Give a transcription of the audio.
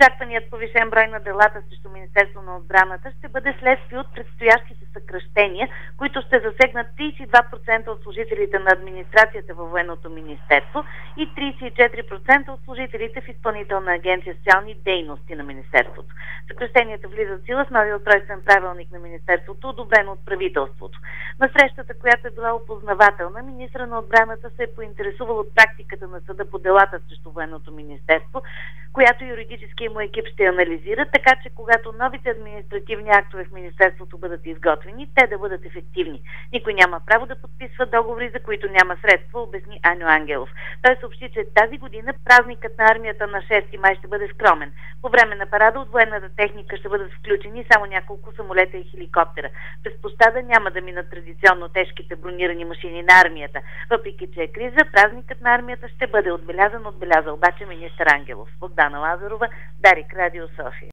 Очакваният повишен брой на делата срещу Министерство на отбраната ще бъде следствие от предстоящите съкращения, които ще засегнат 32% от служителите на администрацията във Военното министерство и 34% от служителите в Изпълнителна агенция социални дейности на Министерството. Съкращенията влизат в сила с новия устройствен правилник на Министерството, одобрен от правителството. На срещата, която е била опознавателна, министъра на отбраната се е поинтересувал от практиката на съда по делата срещу Военното министерство, която юридическия му екип ще анализира, така че когато новите административни актове в Министерството бъдат изготвени, те да бъдат ефективни. Никой няма право да подписва договори, за които няма средства, обясни Аню Ангелов. Той съобщи, че тази година празникът на армията на 6 май ще бъде скромен. По време на парада от военната техника ще бъдат включени само няколко самолета и хеликоптера. През площада няма да минат традиционно тежките бронирани машини на армията. Въпреки че е криза, празникът на армията ще бъде отбелязан, отбеляза обаче министър Ангелов. Богдана Лазарова, Дарик, Радио София.